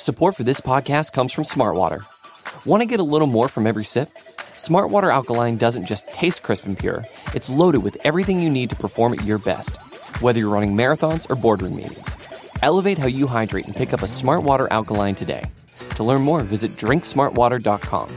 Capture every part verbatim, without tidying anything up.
Support for this podcast comes from Smartwater. Want to get a little more from every sip? Smartwater Alkaline doesn't just taste crisp and pure, it's loaded with everything you need to perform at your best, whether you're running marathons or boardroom meetings. Elevate how you hydrate and pick up a Smartwater Alkaline today. To learn more, visit drink smartwater dot com.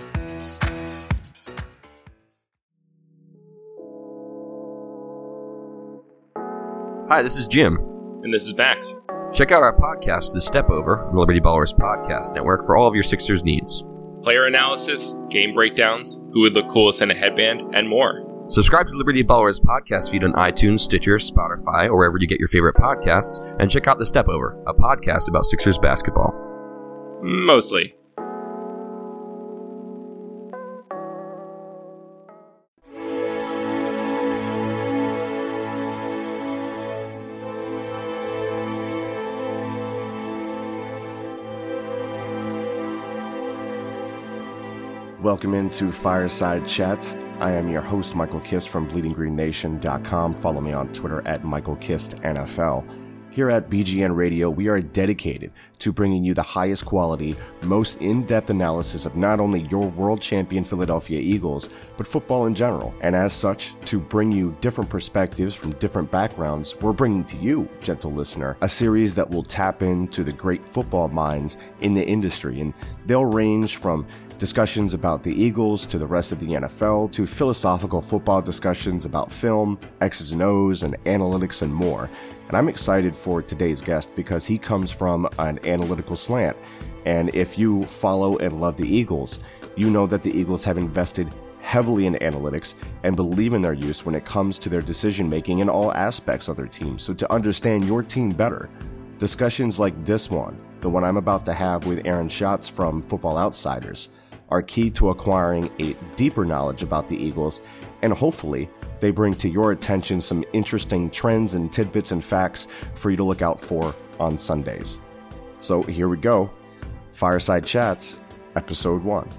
Hi, this is Jim. And this is Max. Check out our podcast, The Step Over, the Liberty Ballers Podcast Network, for all of your Sixers needs. Player analysis, game breakdowns, who would look coolest in a headband, and more. Subscribe to Liberty Ballers podcast feed on iTunes, Stitcher, Spotify, or wherever you get your favorite podcasts, and check out The Step Over, a podcast about Sixers basketball. Mostly. Welcome into Fireside Chat. I am your host, Michael Kist from bleeding green nation dot com. Follow me on Twitter at Michael Kist N F L. Here at B G N Radio, we are dedicated to bringing you the highest quality, most in-depth analysis of not only your world champion Philadelphia Eagles, but football in general. And as such, to bring you different perspectives from different backgrounds, we're bringing to you, gentle listener, a series that will tap into the great football minds in the industry. And they'll range from discussions about the Eagles to the rest of the N F L, to philosophical football discussions about film, X's and O's, and analytics and more. And I'm excited for today's guest because he comes from an analytical slant. And if you follow and love the Eagles, you know that the Eagles have invested heavily in analytics and believe in their use when it comes to their decision making in all aspects of their team. So to understand your team better, discussions like this one, the one I'm about to have with Aaron Schatz from Football Outsiders, are key to acquiring a deeper knowledge about the Eagles, and hopefully they bring to your attention some interesting trends and tidbits and facts for you to look out for on Sundays. So here we go. Fireside Chats, Episode one.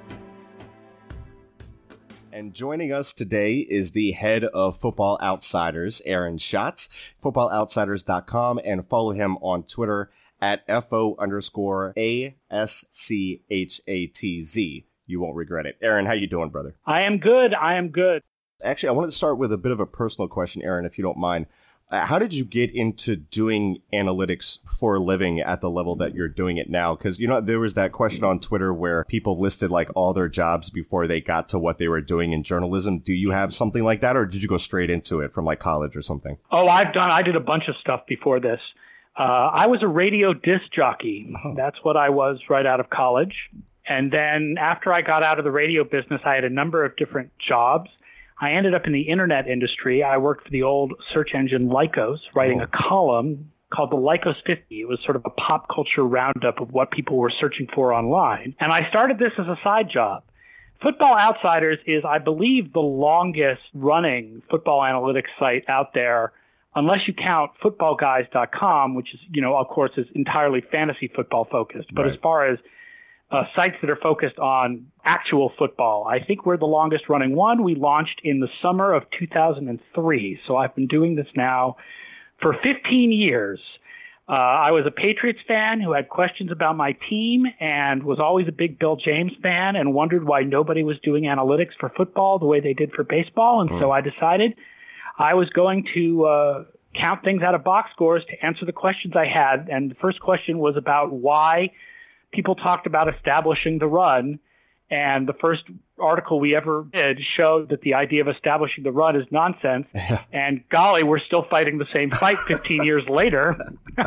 And joining us today is the head of Football Outsiders, Aaron Schatz, football outsiders dot com, and follow him on Twitter at FO underscore A S C H A T Z. You won't regret it. Aaron, how you doing, brother? I am good. I am good. Actually, I wanted to start with a bit of a personal question, Aaron, if you don't mind. Uh, how did you get into doing analytics for a living at the level that you're doing it now? Because, you know, there was that question on Twitter where people listed like all their jobs before they got to what they were doing in journalism. Do you have something like that, or did you go straight into it from like college or something? Oh, I've done, I did a bunch of stuff before this. Uh, I was a radio disc jockey. Oh. That's what I was right out of college. And then after I got out of the radio business, I had a number of different jobs. I ended up in the internet industry. I worked for the old search engine Lycos, writing oh. a column called the Lycos fifty. It was sort of a pop culture roundup of what people were searching for online. And I started this as a side job. Football Outsiders is, I believe, the longest running football analytics site out there, unless you count football guys dot com, which is, you know, of course, is entirely fantasy football focused. But right. as far as uh, sites that are focused on actual football, I think we're the longest running one. We launched in the summer of two thousand three. So I've been doing this now for fifteen years. Uh, I was a Patriots fan who had questions about my team and was always a big Bill James fan and wondered why nobody was doing analytics for football the way they did for baseball. And mm. so I decided I was going to uh, count things out of box scores to answer the questions I had. And the first question was about why people talked about establishing the run. And the first article we ever did showed that the idea of establishing the run is nonsense. Yeah. And golly, we're still fighting the same fight fifteen years later.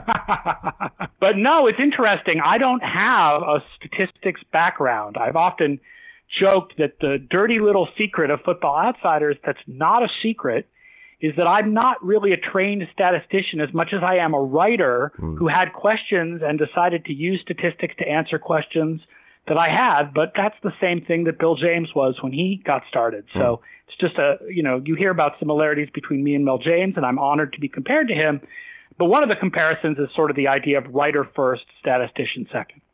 But no, it's interesting. I don't have a statistics background. I've often joked that the dirty little secret of Football Outsiders that's not a secret is that I'm not really a trained statistician as much as I am a writer mm. who had questions and decided to use statistics to answer questions that I had. But that's the same thing that Bill James was when he got started. Mm. So it's just a, you know, you hear about similarities between me and Bill James, and I'm honored to be compared to him. But one of the comparisons is sort of the idea of writer first, statistician second.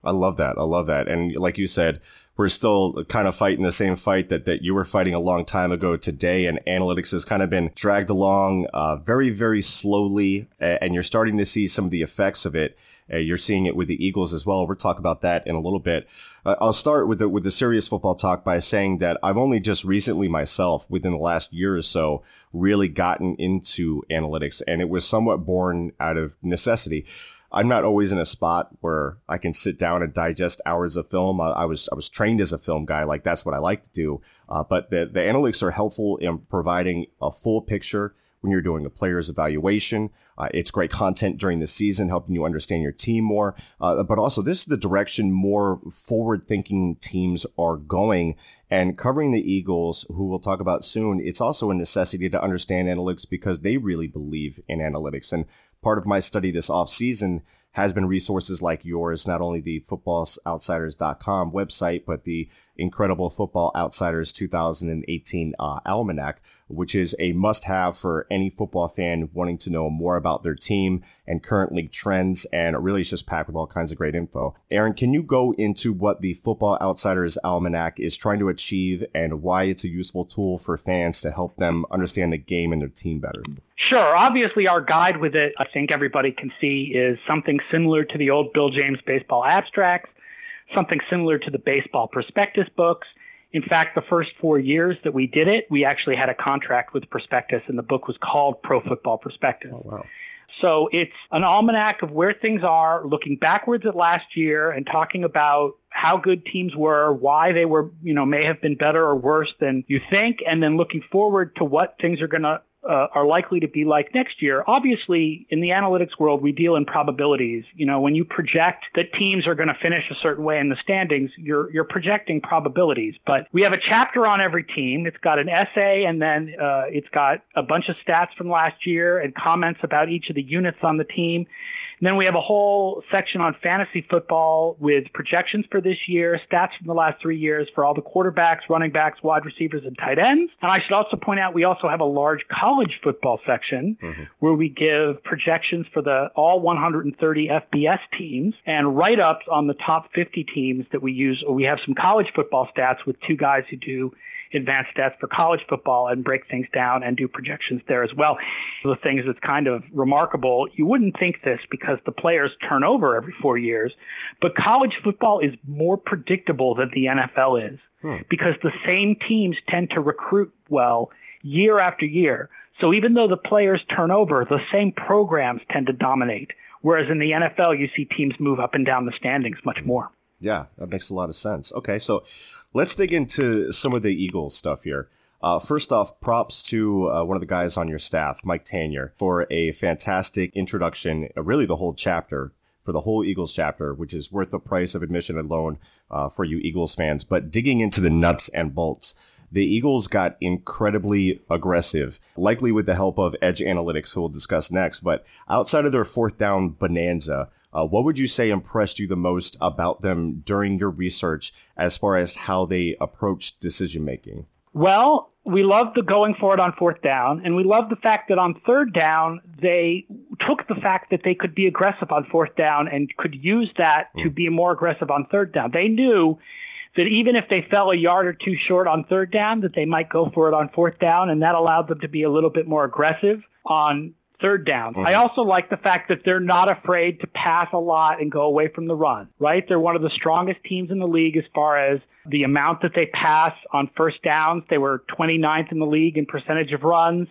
I love that. I love that. And like you said, we're still kind of fighting the same fight that, that you were fighting a long time ago today. And analytics has kind of been dragged along uh, very, very slowly. And you're starting to see some of the effects of it. Uh, you're seeing it with the Eagles as well. We'll talk about that in a little bit. Uh, I'll start with the, with the serious football talk by saying that I've only just recently myself, within the last year or so, really gotten into analytics. And it was somewhat born out of necessity. I'm not always in a spot where I can sit down and digest hours of film. I, I was I was trained as a film guy, like that's what I like to do. Uh, but the, the analytics are helpful in providing a full picture when you're doing a player's evaluation. Uh, it's great content during the season, helping you understand your team more. Uh, but also, this is the direction more forward-thinking teams are going. And covering the Eagles, who we'll talk about soon, it's also a necessity to understand analytics because they really believe in analytics. And part of my study this offseason has been resources like yours, not only the football outsiders dot com website, but the incredible Football Outsiders two thousand eighteen uh, Almanac, which is a must-have for any football fan wanting to know more about their team and current league trends, and really it's just packed with all kinds of great info. Aaron, can you go into what the Football Outsiders Almanac is trying to achieve and why it's a useful tool for fans to help them understand the game and their team better? Sure. Obviously, our guide with it, I think everybody can see, is something similar to the old Bill James baseball abstracts, something similar to the baseball prospectus books. In fact, the first four years that we did it, we actually had a contract with Prospectus, and the book was called Pro Football Prospectus. Oh, wow. So it's an almanac of where things are, looking backwards at last year and talking about how good teams were, why they were, you know, may have been better or worse than you think, and then looking forward to what things are going to Uh, are likely to be like next year. Obviously, in the analytics world, we deal in probabilities. You know, when you project that teams are going to finish a certain way in the standings, you're you're projecting probabilities. But we have a chapter on every team. It's got an essay, and then uh, it's got a bunch of stats from last year and comments about each of the units on the team. And then we have a whole section on fantasy football with projections for this year, stats from the last three years for all the quarterbacks, running backs, wide receivers, and tight ends. And I should also point out we also have a large college football section mm-hmm. where we give projections for the all one hundred thirty F B S teams and write-ups on the top fifty teams that we use. We have some college football stats with two guys who do advanced stats for college football and break things down and do projections there as well. The things that's kind of remarkable, you wouldn't think this because the players turn over every four years, but college football is more predictable than the N F L is hmm. because the same teams tend to recruit well year after year. So even though the players turn over, the same programs tend to dominate, whereas in the N F L, you see teams move up and down the standings much more. Yeah, that makes a lot of sense. Okay, so let's dig into some of the Eagles stuff here. Uh, first off, props to uh, one of the guys on your staff, Mike Tanier, for a fantastic introduction, uh, really the whole chapter, for the whole Eagles chapter, which is worth the price of admission alone uh, for you Eagles fans. But digging into the nuts and bolts, the Eagles got incredibly aggressive, likely with the help of Edge Analytics, who we'll discuss next. But outside of their fourth down bonanza, Uh, what would you say impressed you the most about them during your research as far as how they approached decision-making? Well, we love the going for it on fourth down, and we love the fact that on third down, they took the fact that they could be aggressive on fourth down and could use that mm. to be more aggressive on third down. They knew that even if they fell a yard or two short on third down, that they might go for it on fourth down, and that allowed them to be a little bit more aggressive on third down. Mm-hmm. I also like the fact that they're not afraid to pass a lot and go away from the run, right? They're one of the strongest teams in the league as far as the amount that they pass on first downs. They were twenty-ninth in the league in percentage of runs.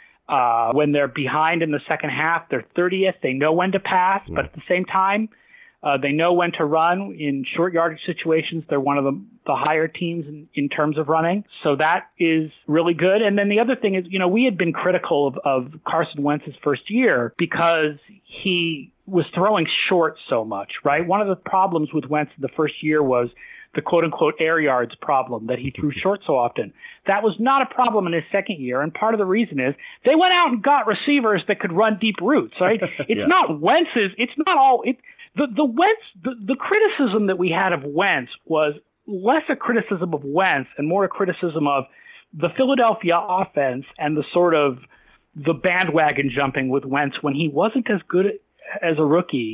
Uh, when they're behind in the second half, they're thirtieth. They know when to pass, mm-hmm. but at the same time, uh, they know when to run. In short yardage situations, they're one of the, the higher teams in, in terms of running. So that is really good. And then the other thing is, you know, we had been critical of, of Carson Wentz's first year because he was throwing short so much, right? One of the problems with Wentz the first year was the quote-unquote air yards problem, that he threw short so often. That was not a problem in his second year, and part of the reason is they went out and got receivers that could run deep routes, right? It's yeah. not Wentz's, it's not all, it, the, the Wentz, the, the criticism that we had of Wentz was less a criticism of Wentz and more a criticism of the Philadelphia offense and the sort of the bandwagon jumping with Wentz when he wasn't as good as a rookie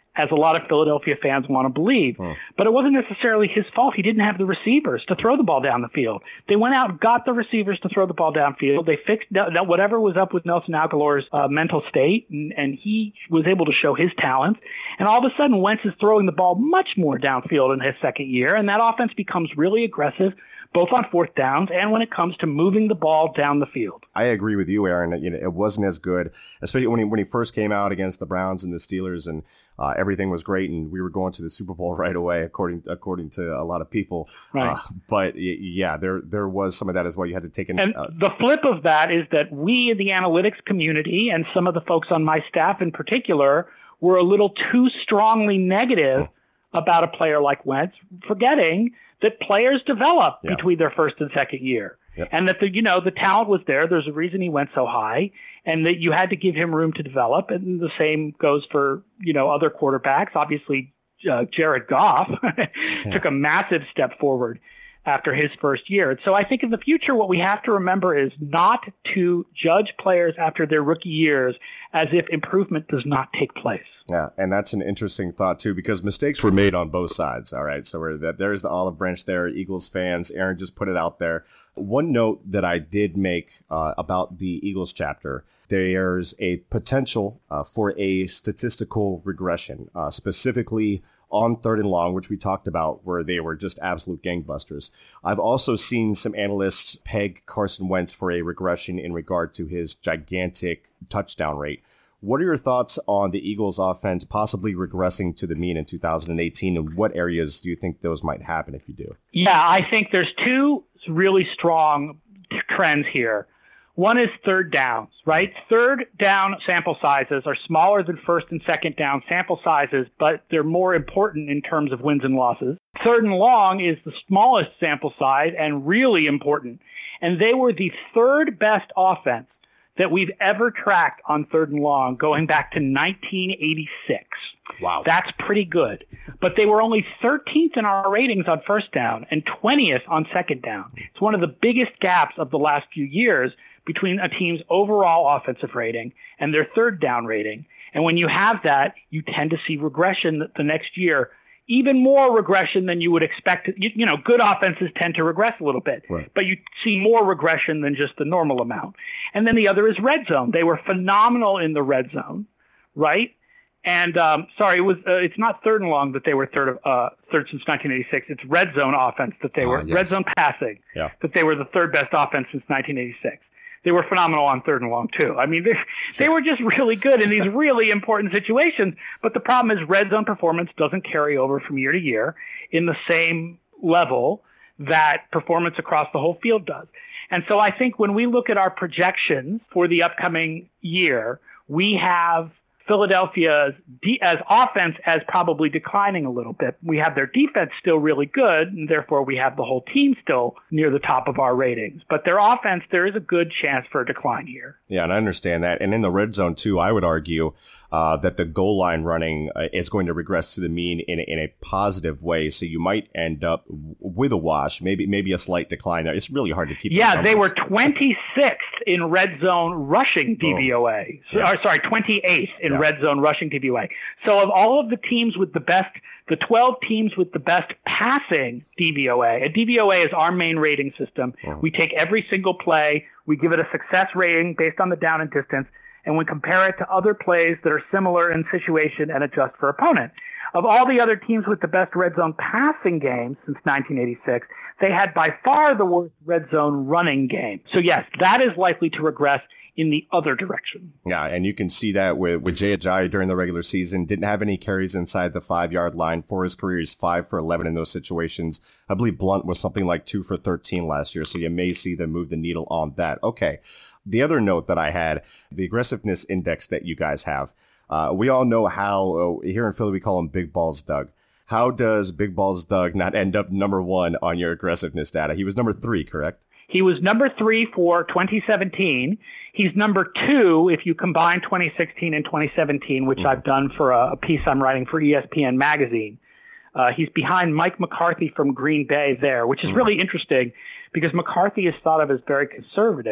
as a lot of Philadelphia fans want to believe. Hmm. But it wasn't necessarily his fault. He didn't have the receivers to throw the ball down the field. They went out and got the receivers to throw the ball downfield. They fixed whatever was up with Nelson Aguilar's uh, mental state, and, and he was able to show his talent. And all of a sudden, Wentz is throwing the ball much more downfield in his second year, and that offense becomes really aggressive, both on fourth downs and when it comes to moving the ball down the field. I agree with you, Aaron. You know, it wasn't as good, especially when he, when he first came out against the Browns and the Steelers, and uh, everything was great, and we were going to the Super Bowl right away, according according to a lot of people. Right. Uh, but yeah, there there was some of that as well. You had to take in. And uh, the flip of that is that we in the analytics community, and some of the folks on my staff in particular, were a little too strongly negative oh. about a player like Wentz, forgetting that players develop yeah. between their first and second year. Yep. And that the, you know, the talent was there. There's a reason he went so high, and that you had to give him room to develop. And the same goes for, you know, other quarterbacks. Obviously, uh, Jared Goff yeah. took a massive step forward after his first year. And so I think in the future, what we have to remember is not to judge players after their rookie years as if improvement does not take place. Yeah, and that's an interesting thought, too, because mistakes were made on both sides, all right? So we're, that there's the olive branch there, Eagles fans. Aaron just put it out there. One note that I did make uh, about the Eagles chapter, there's a potential uh, for a statistical regression, uh, specifically on third and long, which we talked about, where they were just absolute gangbusters. I've also seen some analysts peg Carson Wentz for a regression in regard to his gigantic touchdown rate. What are your thoughts on the Eagles offense possibly regressing to the mean in two thousand eighteen, and what areas do you think those might happen if you do? Yeah, I think there's two really strong trends here. One is third downs, right? Third down sample sizes are smaller than first and second down sample sizes, but they're more important in terms of wins and losses. Third and long is the smallest sample size and really important. And they were the third best offense that we've ever tracked on third and long going back to nineteen eighty-six. Wow. That's pretty good. But they were only thirteenth in our ratings on first down and twentieth on second down. It's one of the biggest gaps of the last few years between a team's overall offensive rating and their third down rating. And when you have that, you tend to see regression the next year, even more regression than you would expect. You, you know, good offenses tend to regress a little bit, right. but you see more regression than just the normal amount. And then the other is red zone. They were phenomenal in the red zone, right? And um, sorry, it was uh, it's not third and long that they were third of uh, third since nineteen eighty-six. It's red zone offense that they were oh, yes. red zone passing yeah. that they were the third best offense since nineteen eighty-six. They were phenomenal on third and long, too. I mean, they, they were just really good in these really important situations. But the problem is red zone performance doesn't carry over from year to year in the same level that performance across the whole field does. And so I think when we look at our projections for the upcoming year, we have Philadelphia's de- as offense as probably declining a little bit. We have their defense still really good, and therefore we have the whole team still near the top of our ratings. But their offense, there is a good chance for a decline here. Yeah, and I understand that. And in the red zone, too, I would argue uh, that the goal line running uh, is going to regress to the mean in a, in a positive way. So you might end up with a wash, maybe maybe a slight decline. It's really hard to keep. Yeah, they were twenty-sixth in red zone rushing D V O A. Oh, yeah. Or, sorry, twenty-eighth in yeah. red zone rushing D V O A. So of all of the teams with the best, the twelve teams with the best passing D V O A, a D V O A is our main rating system. Oh. We take every single play, we give it a success rating based on the down and distance, and we compare it to other plays that are similar in situation and adjust for opponent. Of all the other teams with the best red zone passing game since nineteen eighty-six, they had by far the worst red zone running game. So yes, that is likely to regress in the other direction. Yeah, and you can see that with, with Jay Ajayi during the regular season. Didn't have any carries inside the five-yard line. For his career, he's five for eleven in those situations. I believe Blunt was something like two for thirteen last year, so you may see them move the needle on that. Okay, the other note that I had, the aggressiveness index that you guys have. Uh, we all know how, uh, here in Philly, we call him Big Balls Doug. How does Big Balls Doug not end up number one on your aggressiveness data? He was number three, correct? He was number three for twenty seventeen. He's number two if you combine twenty sixteen and twenty seventeen, which mm-hmm. I've done for a, a piece I'm writing for E S P N Magazine. Uh, he's behind Mike McCarthy from Green Bay there, which is mm-hmm. really interesting because McCarthy is thought of as very conservative.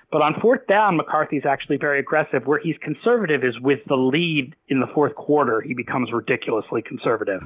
But on fourth down, McCarthy's actually very aggressive. Where he's conservative is with the lead in the fourth quarter. He becomes ridiculously conservative.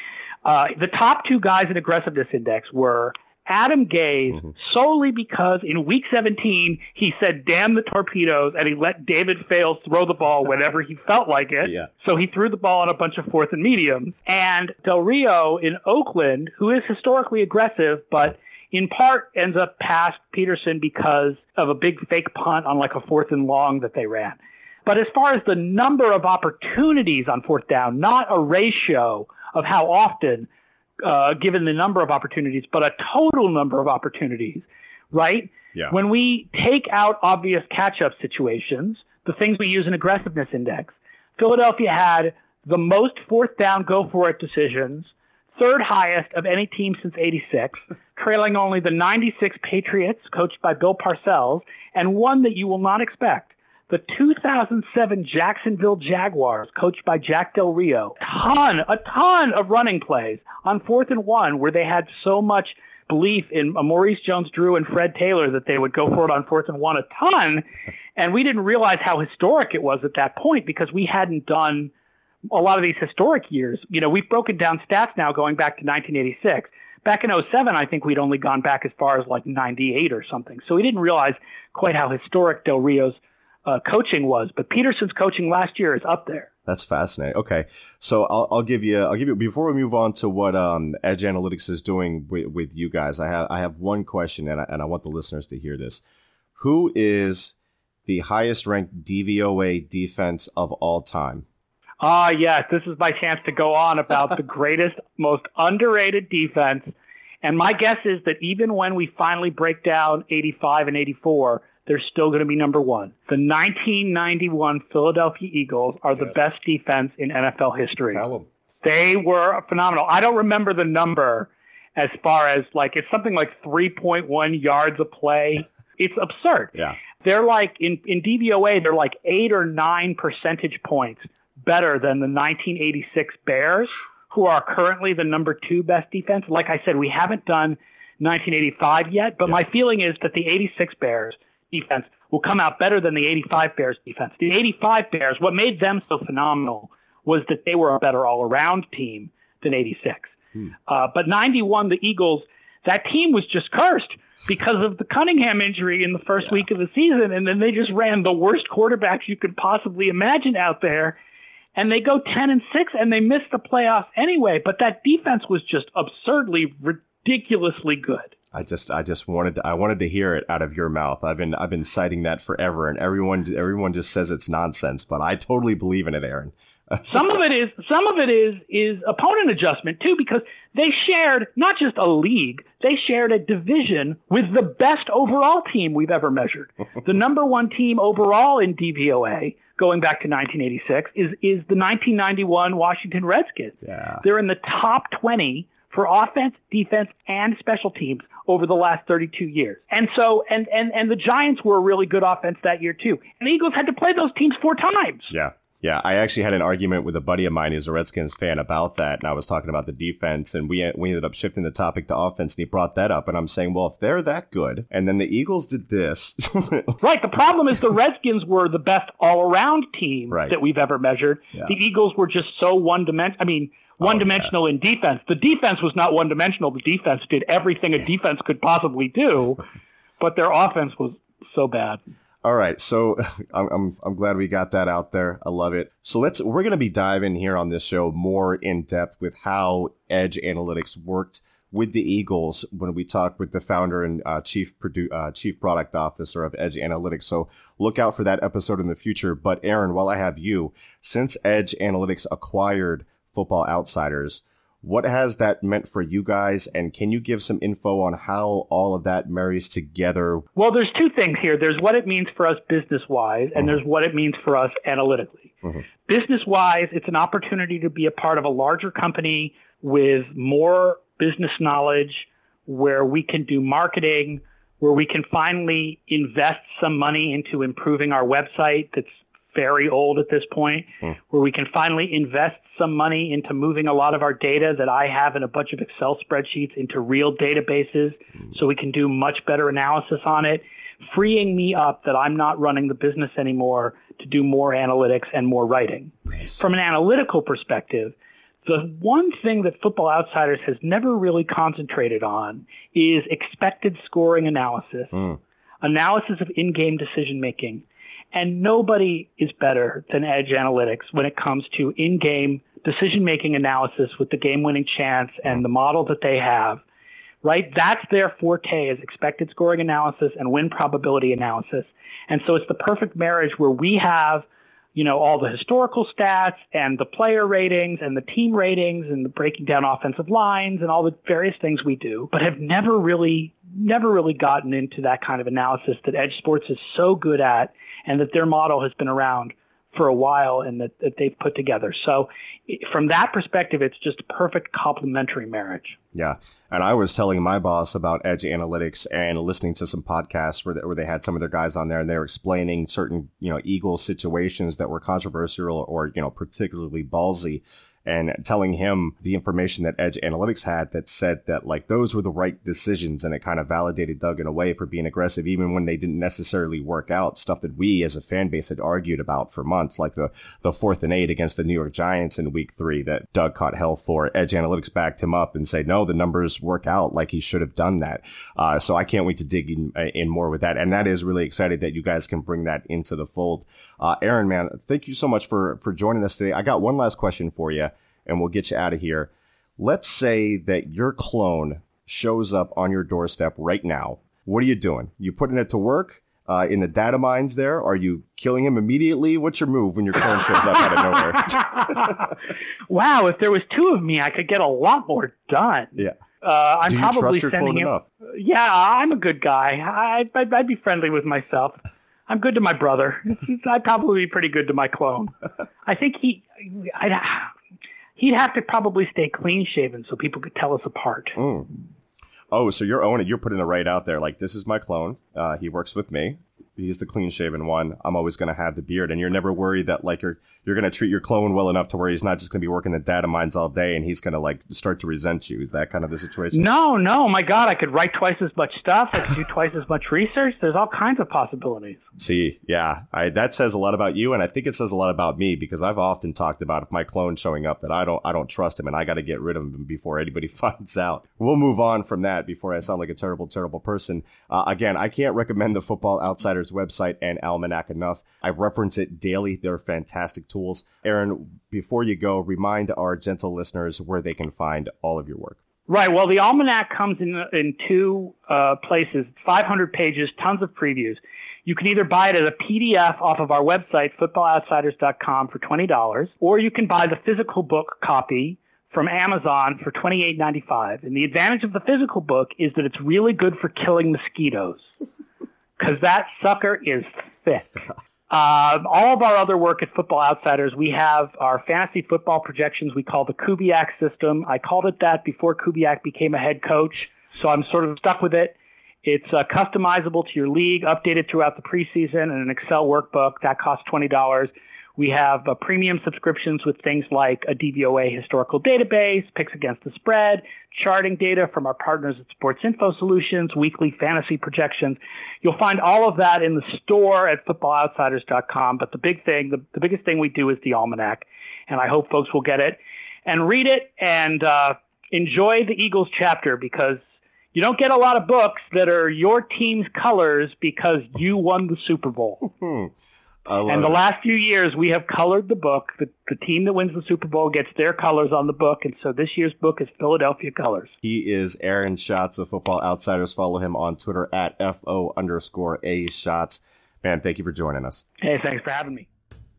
Uh, the top two guys in aggressiveness index were Adam Gase, mm-hmm. solely because in week seventeen, he said, damn the torpedoes, and he let David Fales throw the ball whenever he felt like it. Yeah. So he threw the ball on a bunch of fourth and mediums. And Del Rio in Oakland, who is historically aggressive, but in part ends up past Peterson because of a big fake punt on like a fourth and long that they ran. But as far as the number of opportunities on fourth down, not a ratio of how often, Uh, given the number of opportunities, but a total number of opportunities, right? Yeah. When we take out obvious catch-up situations, the things we use in aggressiveness index, Philadelphia had the most fourth down go-for-it decisions, third highest of any team since eighty-six, trailing only the ninety-six Patriots, coached by Bill Parcells, and one that you will not expect, the two thousand seven Jacksonville Jaguars, coached by Jack Del Rio. A ton, a ton of running plays on fourth and one where they had so much belief in Maurice Jones-Drew and Fred Taylor that they would go for it on fourth and one a ton. And we didn't realize how historic it was at that point because we hadn't done a lot of these historic years. You know, we've broken down stats now going back to nineteen eighty-six. Back in oh seven, I think we'd only gone back as far as like ninety-eight or something. So we didn't realize quite how historic Del Rio's Uh, coaching was, but Peterson's coaching last year is up there. That's fascinating. Okay, so I'll, I'll give you, I'll give you before we move on to what um, Edge Analytics is doing with, with you guys. I have, I have one question, and I, and I want the listeners to hear this. Who is the highest ranked D V O A defense of all time? Ah, yes, this is my chance to go on about the greatest, most underrated defense. And my guess is that even when we finally break down eighty-five and eighty-four, they're still going to be number one. The nineteen ninety-one Philadelphia Eagles are the yes. best defense in N F L history. Tell them. They were phenomenal. I don't remember the number as far as like, it's something like three point one yards a play. It's absurd. Yeah. They're like, in, in D V O A, they're like eight or nine percentage points better than the nineteen eighty-six Bears, who are currently the number two best defense. Like I said, we haven't done nineteen eighty-five yet, but yeah. my feeling is that the eighty-six Bears defense will come out better than the eighty-five Bears defense. The eighty-five Bears, what made them so phenomenal was that they were a better all-around team than eighty-six. Hmm. Uh, but ninety-one, the Eagles, that team was just cursed because of the Cunningham injury in the first yeah. week of the season, and then they just ran the worst quarterbacks you could possibly imagine out there, and they go ten and six, and they miss the playoffs anyway. But that defense was just absurdly, ridiculously good. I just, I just wanted, to, I wanted to hear it out of your mouth. I've been, I've been citing that forever, and everyone, everyone just says it's nonsense. But I totally believe in it, Aaron. some of it is, some of it is, is opponent adjustment too, because they shared not just a league, they shared a division with the best overall team we've ever measured. The number one team overall in D V O A, going back to nineteen eighty-six, is is the nineteen ninety-one Washington Redskins. Yeah. They're in the top twenty for offense, defense, and special teams over the last thirty-two years. And so, and, and, and the Giants were a really good offense that year too. And the Eagles had to play those teams four times. Yeah. Yeah. I actually had an argument with a buddy of mine who's a Redskins fan about that. And I was talking about the defense, and we, we ended up shifting the topic to offense, and he brought that up. And I'm saying, well, if they're that good, and then the Eagles did this. Right. The problem is the Redskins were the best all-around team right. that we've ever measured. Yeah. The Eagles were just so one-dimensional. I mean, one-dimensional oh, yeah. in defense. The defense was not one-dimensional. The defense did everything a defense could possibly do, but their offense was so bad. All right, so I'm I'm I'm glad we got that out there. I love it. So let's we're going to be diving here on this show more in depth with how Edge Analytics worked with the Eagles when we talk with the founder and uh, chief produ- uh, chief product officer of Edge Analytics. So look out for that episode in the future. But Aaron, while I have you, since Edge Analytics acquired Football Outsiders, what has that meant for you guys? And can you give some info on how all of that marries together? Well, there's two things here. There's what it means for us business-wise, and mm-hmm. there's what it means for us analytically. Mm-hmm. Business-wise, it's an opportunity to be a part of a larger company with more business knowledge, where we can do marketing, where we can finally invest some money into improving our website that's very old at this point, mm. where we can finally invest some money into moving a lot of our data that I have in a bunch of Excel spreadsheets into real databases mm. so we can do much better analysis on it. freeing me up that I'm not running the business anymore to do more analytics and more writing. Nice. From an analytical perspective, the one thing that Football Outsiders has never really concentrated on is expected scoring analysis, mm. analysis of in-game decision-making. And nobody is better than Edge Analytics when it comes to in-game decision-making analysis with the game-winning chance and the model that they have, right? That's their forte, is expected scoring analysis and win probability analysis. And so it's the perfect marriage where we have, you know, all the historical stats and the player ratings and the team ratings and the breaking down offensive lines and all the various things we do, but have never really, never really gotten into that kind of analysis that Edge Sports is so good at and that their model has been around for a while and that, that they've put together. So from that perspective, it's just a perfect complementary marriage. Yeah. And I was telling my boss about Edge Analytics and listening to some podcasts where they, where they had some of their guys on there and they were explaining certain, you know, Eagles situations that were controversial or, you know, particularly ballsy, and telling him the information that Edge Analytics had that said that, like, those were the right decisions, and it kind of validated Doug in a way for being aggressive, even when they didn't necessarily work out. Stuff that we as a fan base had argued about for months, like the, the fourth and eight against the New York Giants in week three that Doug caught hell for. Edge Analytics backed him up and said, no, the numbers work out, like he should have done that. Uh, so I can't wait to dig in, in more with that. And that is really excited that you guys can bring that into the fold. Uh, Aaron, man, thank you so much for, for joining us today. I got one last question for you, and we'll get you out of here. Let's say that your clone shows up on your doorstep right now. What are you doing? You putting it to work uh, in the data mines there? Are you killing him immediately? What's your move when your clone shows up out of nowhere? Wow, if there was two of me, I could get a lot more done. Yeah. Uh, I'm Do you probably trust your sending clone him. enough? Yeah, I'm a good guy. I, I'd, I'd be friendly with myself. I'm good to my brother. I'd probably be pretty good to my clone. I think he, I'd, he'd have to probably stay clean shaven so people could tell us apart. Mm. Oh, so you're owning it. You're putting it right out there. Like, this is my clone. Uh, he works with me. He's the clean shaven one. I'm always going to have the beard. And you're never worried that, like, you're you're going to treat your clone well enough to where he's not just going to be working the data mines all day and he's going to, like, start to resent you. Is that kind of the situation? No, no. My God, I could write twice as much stuff. I could do twice as much research. There's all kinds of possibilities. See, yeah, I, that says a lot about you, and I think it says a lot about me, because I've often talked about if my clone showing up that I don't I don't trust him and I got to get rid of him before anybody finds out. We'll move on from that before I sound like a terrible, terrible person. Uh, again, I can't recommend the Football Outsiders website and Almanac enough. I reference it daily. They're fantastic tools. Aaron, before you go, remind our gentle listeners where they can find all of your work. Right. Well, the Almanac comes in in two uh, places. It's five hundred pages, tons of previews. You can either buy it as a P D F off of our website, football outsiders dot com, for twenty dollars, or you can buy the physical book copy from Amazon for twenty-eight ninety-five. And the advantage of the physical book is that it's really good for killing mosquitoes, because that sucker is thick. Uh, all of our other work at Football Outsiders, we have our fantasy football projections we call the Kubiak system. I called it that before Kubiak became a head coach, so I'm sort of stuck with it. It's uh, customizable to your league, updated throughout the preseason, and an Excel workbook. That costs twenty dollars. We have uh, premium subscriptions with things like a D V O A historical database, picks against the spread, charting data from our partners at Sports Info Solutions, weekly fantasy projections. You'll find all of that in the store at football outsiders dot com. But the big thing, the, the biggest thing we do is the Almanac, and I hope folks will get it and read it and uh, enjoy the Eagles chapter, because you don't get a lot of books that are your team's colors because you won the Super Bowl. And the last few years, we have colored the book. The, the team that wins the Super Bowl gets their colors on the book. And so this year's book is Philadelphia colors. He is Aaron Schatz of Football Outsiders. Follow him on Twitter at FO underscore A Schatz. Man, thank you for joining us. Hey, thanks for having me.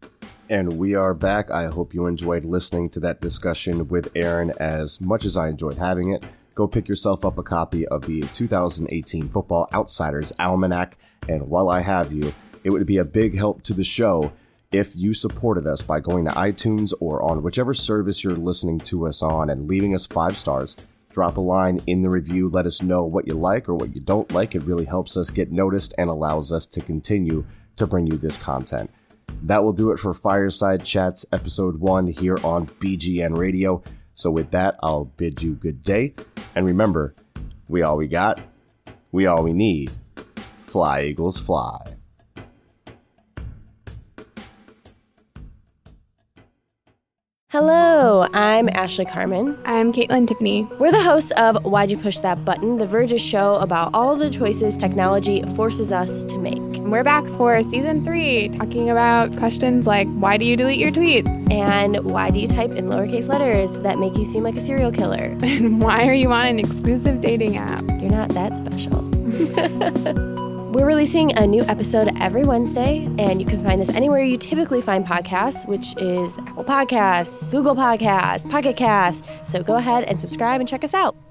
And we are back. I hope you enjoyed listening to that discussion with Aaron as much as I enjoyed having it. Go pick yourself up a copy of the two thousand eighteen Football Outsiders Almanac. And while I have you, it would be a big help to the show if you supported us by going to iTunes or on whichever service you're listening to us on and leaving us five stars. Drop a line in the review. Let us know what you like or what you don't like. It really helps us get noticed and allows us to continue to bring you this content. That will do it for Fireside Chats Episode one here on B G N Radio. So with that, I'll bid you good day. And remember, we all we got, we all we need. Fly, Eagles, fly. Hello, I'm Ashley Carmen. I'm Caitlin Tiffany. We're the hosts of Why'd You Push That Button, The Verge's show about all the choices technology forces us to make. And we're back for season three, talking about questions like, why do you delete your tweets? And why do you type in lowercase letters that make you seem like a serial killer? And why are you on an exclusive dating app? You're not that special. We're releasing a new episode every Wednesday, and you can find us anywhere you typically find podcasts, which is Apple Podcasts, Google Podcasts, Pocket Casts. So go ahead and subscribe and check us out.